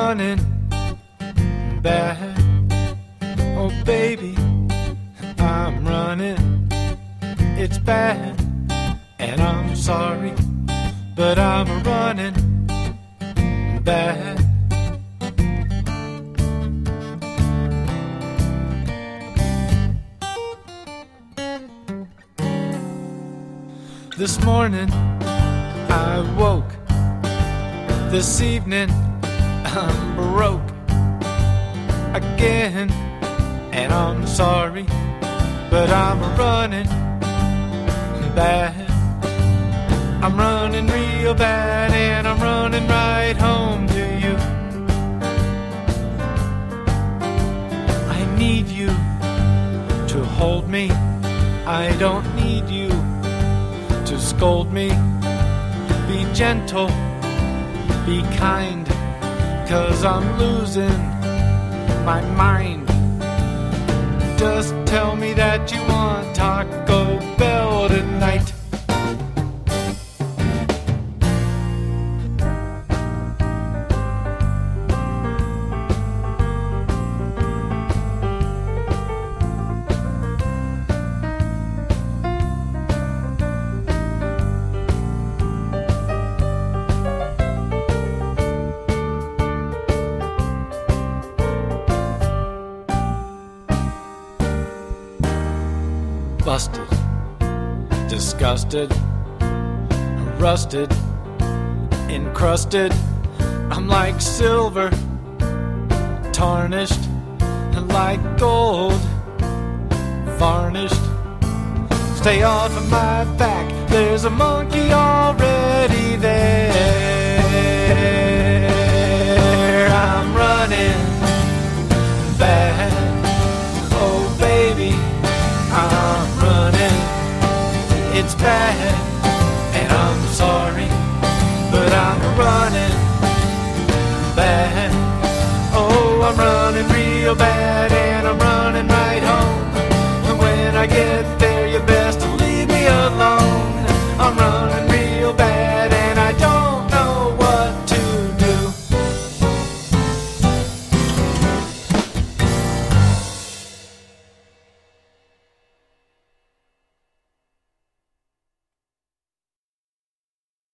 running bad. Oh baby, I'm running, it's bad. And I'm sorry, but I'm running bad. This morning I woke, this evening I'm broke again. And I'm sorry, but I'm running bad. I'm running real bad, and I'm running right home to you. I need you to hold me, I don't need you to scold me. Be gentle, be kind, 'cause I'm losing my mind. Just tell me that you want Taco Bell tonight. Busted, disgusted, rusted, encrusted. I'm like silver, tarnished, like gold, varnished. Stay off of my back, there's a monkey already there. I'm running bad, oh baby, I'm running, it's bad. And I'm sorry, but I'm running bad. Oh, I'm running real bad.